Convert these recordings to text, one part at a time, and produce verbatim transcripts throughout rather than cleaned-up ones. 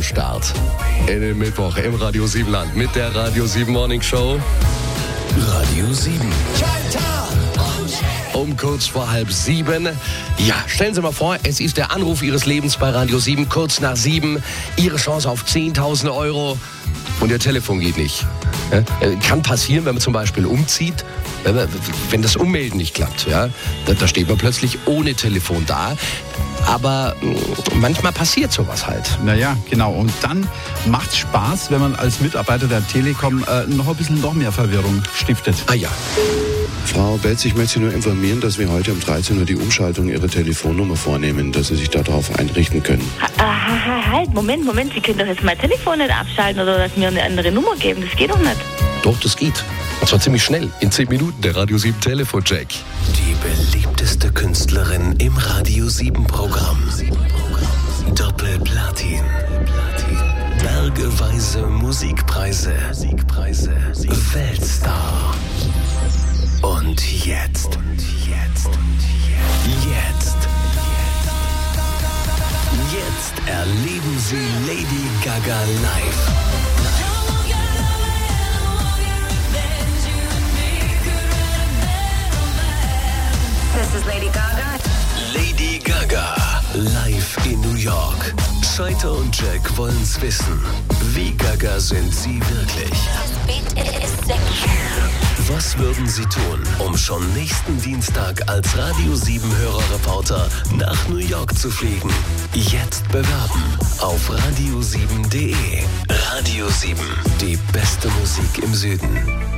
Start in den Mittwoch im Radio sieben Land mit der Radio sieben Morning Show. Radio sieben. Um kurz vor halb sieben. Ja, stellen Sie mal vor, es ist der Anruf Ihres Lebens bei Radio sieben, kurz nach sieben. Ihre Chance auf zehntausend Euro und Ihr Telefon geht nicht. Ja, kann passieren, wenn man zum Beispiel umzieht, wenn, man, wenn das Ummelden nicht klappt. Ja, da, da steht man plötzlich ohne Telefon da. Aber manchmal passiert sowas halt. Naja, genau. Und dann macht's Spaß, wenn man als Mitarbeiter der Telekom äh, noch ein bisschen noch mehr Verwirrung stiftet. Ah ja. Frau Betz, ich möchte Sie nur informieren, dass wir heute um dreizehn Uhr die Umschaltung Ihrer Telefonnummer vornehmen, dass Sie sich darauf einrichten können. Ah, halt, Moment, Moment. Sie können doch jetzt mein Telefon nicht abschalten oder dass mir eine andere Nummer geben. Das geht doch nicht. Doch, das geht. Und zwar ziemlich schnell. In zehn Minuten der Radio sieben Telefoncheck. Die beliebteste Künstlerin im Radio sieben Programm. Doppelplatin. Bergeweise Musikpreise. Weltstar. Und jetzt. Jetzt. Jetzt. Jetzt erleben Sie Lady Gaga live. This is Lady Gaga. Lady Gaga, live in New York. Scheiter und Jack wollen's wissen. Wie Gaga sind Sie wirklich? Was würden Sie tun, um schon nächsten Dienstag als Radio sieben Hörerreporter nach New York zu fliegen? Jetzt bewerben auf radio sieben punkt de. Radio sieben, die beste Musik im Süden.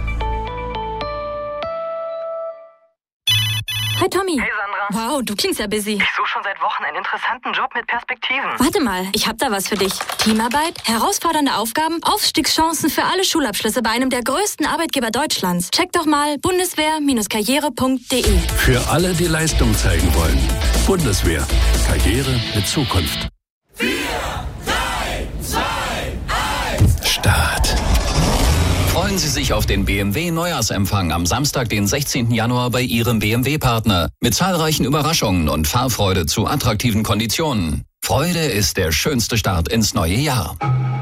Hi Tommy. Hey Sandra. Wow, du klingst ja busy. Ich suche schon seit Wochen einen interessanten Job mit Perspektiven. Warte mal, ich hab da was für dich. Teamarbeit, herausfordernde Aufgaben, Aufstiegschancen für alle Schulabschlüsse bei einem der größten Arbeitgeber Deutschlands. Check doch mal bundeswehr Karriere punkt de. Für alle, die Leistung zeigen wollen. Bundeswehr. Karriere mit Zukunft. vier, drei, zwei, eins. Start. Freuen Sie sich auf den B M W-Neujahrsempfang am Samstag, den sechzehnten Januar bei Ihrem B M W-Partner. Mit zahlreichen Überraschungen und Fahrfreude zu attraktiven Konditionen. Freude ist der schönste Start ins neue Jahr.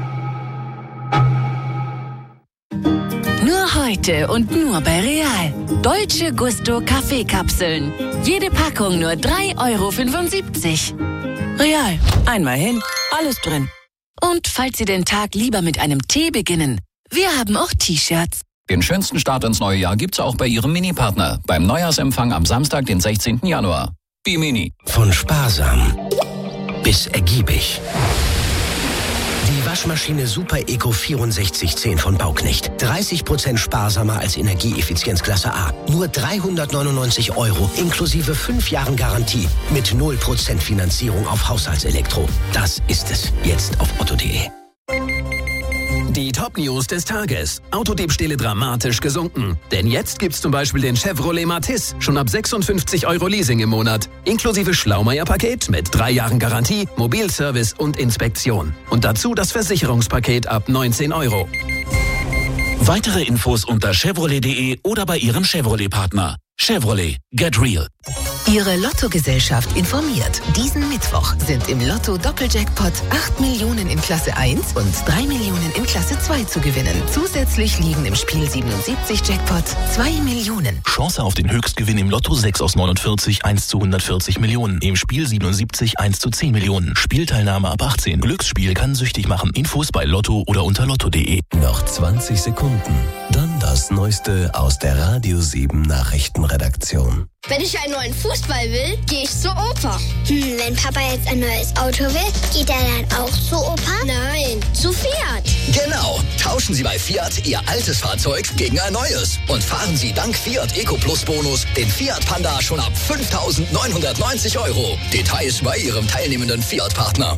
Nur heute und nur bei Real. Dolce Gusto Kaffeekapseln. Jede Packung nur drei Euro fünfundsiebzig. Real. Einmal hin, alles drin. Und falls Sie den Tag lieber mit einem Tee beginnen, wir haben auch T-Shirts. Den schönsten Start ins neue Jahr gibt's auch bei Ihrem Mini-Partner. Beim Neujahrsempfang am Samstag, den sechzehnten Januar. B-Mini. Von sparsam bis ergiebig. Die Waschmaschine Super Eco vierundsechzig zehn von Bauknecht. dreißig Prozent sparsamer als Energieeffizienzklasse A. Nur dreihundertneunundneunzig Euro inklusive fünf Jahren Garantie. Mit null Prozent Finanzierung auf Haushaltselektro. Das ist es. Jetzt auf otto punkt de. Die Top-News des Tages. Autodiebstähle dramatisch gesunken. Denn jetzt gibt's zum Beispiel den Chevrolet Matiz schon ab sechsundfünfzig Euro Leasing im Monat. Inklusive Schlaumeier-Paket mit drei Jahren Garantie, Mobilservice und Inspektion. Und dazu das Versicherungspaket ab neunzehn Euro. Weitere Infos unter chevrolet punkt de oder bei Ihrem Chevrolet-Partner. Chevrolet. Get real. Ihre Lottogesellschaft informiert. Diesen Mittwoch sind im Lotto Doppeljackpot acht Millionen in Klasse eins und drei Millionen in Klasse zwei zu gewinnen. Zusätzlich liegen im Spiel siebenundsiebzig Jackpot zwei Millionen. Chance auf den Höchstgewinn im Lotto sechs aus neunundvierzig, eins zu hundertvierzig Millionen. Im Spiel siebenundsiebzig, eins zu zehn Millionen. Spielteilnahme ab achtzehn. Glücksspiel kann süchtig machen. Infos bei Lotto oder unter lotto punkt de. Noch zwanzig Sekunden. Dann das Neueste aus der Radio sieben Nachrichtenredaktion. Wenn ich einen neuen Fußball will, gehe ich zur Oper. Hm, wenn Papa jetzt ein neues Auto will, geht er dann auch zur Oper? Nein, zu Fiat. Genau. Tauschen Sie bei Fiat Ihr altes Fahrzeug gegen ein neues. Und fahren Sie dank Fiat Eco Plus Bonus den Fiat Panda schon ab fünftausendneunhundertneunzig Euro. Details bei Ihrem teilnehmenden Fiat-Partner.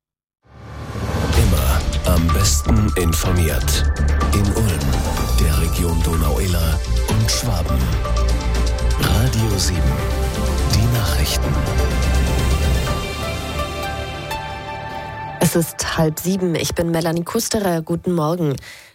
Immer am besten informiert. In Ulm, der Region Donau-Iller und Schwaben. Radio sieben, die Nachrichten. Es ist halb sieben. Ich bin Melanie Kusterer. Guten Morgen.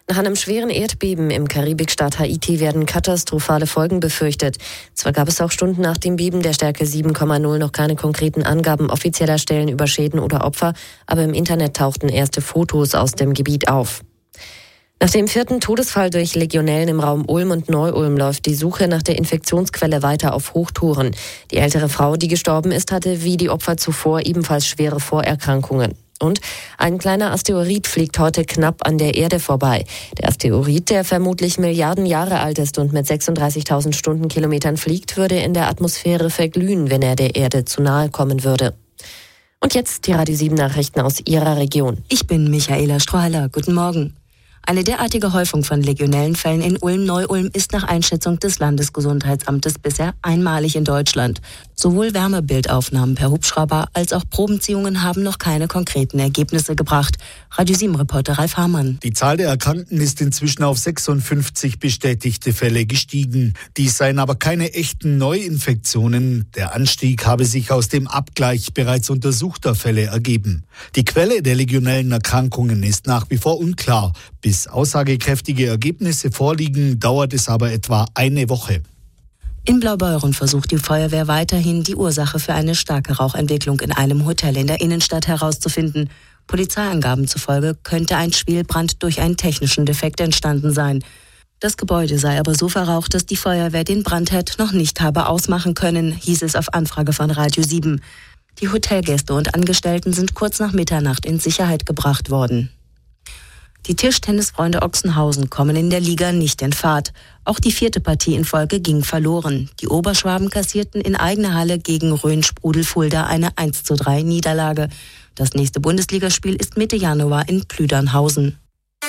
Nach einem schweren Erdbeben im Karibikstaat Haiti werden katastrophale Folgen befürchtet. Zwar gab es auch Stunden nach dem Beben der Stärke sieben Komma null noch keine konkreten Angaben offizieller Stellen über Schäden oder Opfer, aber im Internet tauchten erste Fotos aus dem Gebiet auf. Nach dem vierten Todesfall durch Legionellen im Raum Ulm und Neu-Ulm läuft die Suche nach der Infektionsquelle weiter auf Hochtouren. Die ältere Frau, die gestorben ist, hatte wie die Opfer zuvor ebenfalls schwere Vorerkrankungen. Und ein kleiner Asteroid fliegt heute knapp an der Erde vorbei. Der Asteroid, der vermutlich Milliarden Jahre alt ist und mit sechsunddreißigtausend Stundenkilometern fliegt, würde in der Atmosphäre verglühen, wenn er der Erde zu nahe kommen würde. Und jetzt die Radio sieben Nachrichten aus Ihrer Region. Ich bin Michaela Strohaller. Guten Morgen. Eine derartige Häufung von Legionellenfällen in Ulm-Neu-Ulm ist nach Einschätzung des Landesgesundheitsamtes bisher einmalig in Deutschland. Sowohl Wärmebildaufnahmen per Hubschrauber als auch Probenziehungen haben noch keine konkreten Ergebnisse gebracht. Radio sieben-Reporter Ralf Hamann. Die Zahl der Erkrankten ist inzwischen auf sechsundfünfzig bestätigte Fälle gestiegen. Dies seien aber keine echten Neuinfektionen. Der Anstieg habe sich aus dem Abgleich bereits untersuchter Fälle ergeben. Die Quelle der legionellen Erkrankungen ist nach wie vor unklar. Bis aussagekräftige Ergebnisse vorliegen, dauert es aber etwa eine Woche. In Blaubeuren versucht die Feuerwehr weiterhin, die Ursache für eine starke Rauchentwicklung in einem Hotel in der Innenstadt herauszufinden. Polizeiangaben zufolge könnte ein Schwelbrand durch einen technischen Defekt entstanden sein. Das Gebäude sei aber so verraucht, dass die Feuerwehr den Brandherd noch nicht habe ausmachen können, hieß es auf Anfrage von Radio sieben. Die Hotelgäste und Angestellten sind kurz nach Mitternacht in Sicherheit gebracht worden. Die Tischtennisfreunde Ochsenhausen kommen in der Liga nicht in Fahrt. Auch die vierte Partie in Folge ging verloren. Die Oberschwaben kassierten in eigener Halle gegen Rhön-Sprudel Fulda eine eins zu drei Niederlage. Das nächste Bundesligaspiel ist Mitte Januar in Plüdernhausen.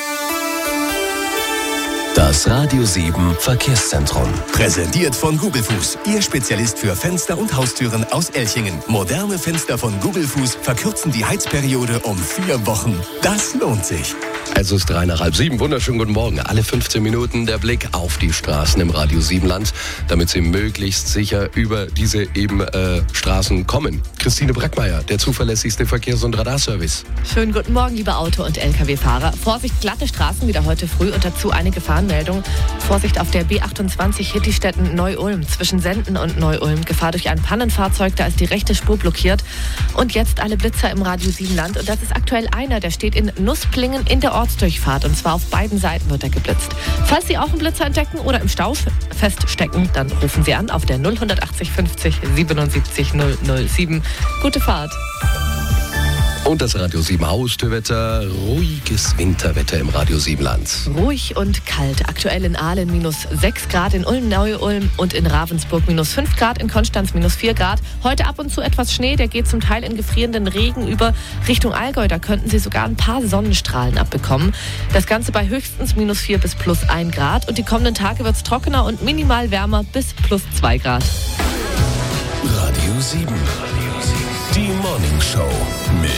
Das Radio sieben Verkehrszentrum. Präsentiert von Gugelfuß. Ihr Spezialist für Fenster und Haustüren aus Elchingen. Moderne Fenster von Gugelfuß verkürzen die Heizperiode um vier Wochen. Das lohnt sich. Also ist drei nach halb sieben. Wunderschönen guten Morgen. Alle fünfzehn Minuten der Blick auf die Straßen im Radio sieben Land, damit Sie möglichst sicher über diese eben äh, Straßen kommen. Christine Brackmeier, der zuverlässigste Verkehrs- und Radarservice. Schönen guten Morgen, liebe Auto- und L K W-Fahrer. Vorsicht, glatte Straßen wieder heute früh und dazu eine Gefahrenmeldung. Vorsicht auf der B achtundzwanzig Hittistetten-Neu-Ulm zwischen Senden und Neu-Ulm. Gefahr durch ein Pannenfahrzeug, da ist die rechte Spur blockiert. Und jetzt alle Blitzer im Radio sieben Land. Und das ist aktuell einer, der steht in Nussplingen in der Ortsdurchfahrt. Und zwar auf beiden Seiten wird er geblitzt. Falls Sie auch einen Blitzer entdecken oder im Stau feststecken, dann rufen Sie an auf der null achtzig fünfzig siebenundsiebzig null null sieben. Gute Fahrt. Und das Radio sieben Haustürwetter, ruhiges Winterwetter im Radio sieben Land. Ruhig und kalt. Aktuell in Aalen minus sechs Grad, in Ulm, Neu-Ulm und in Ravensburg minus fünf Grad, in Konstanz minus vier Grad. Heute ab und zu etwas Schnee, der geht zum Teil in gefrierenden Regen über Richtung Allgäu. Da könnten Sie sogar ein paar Sonnenstrahlen abbekommen. Das Ganze bei höchstens minus vier bis plus ein Grad. Und die kommenden Tage wird es trockener und minimal wärmer bis plus zwei Grad. Radio sieben. Die Morning Show mit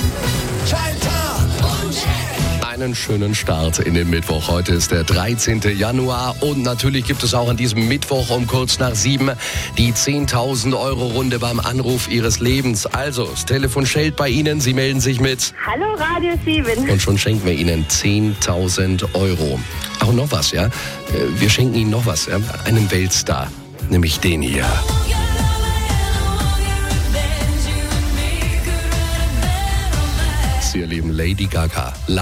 einen schönen Start in den Mittwoch. Heute ist der dreizehnten Januar und natürlich gibt es auch an diesem Mittwoch um kurz nach sieben die zehntausend Euro Runde beim Anruf Ihres Lebens. Also, das Telefon schellt bei Ihnen, Sie melden sich mit Hallo Radio sieben. Und schon schenken wir Ihnen zehntausend Euro. Ach, und noch was, ja? Wir schenken Ihnen noch was, ja? Einen Weltstar, nämlich den hier. Sie erleben Lady Gaga.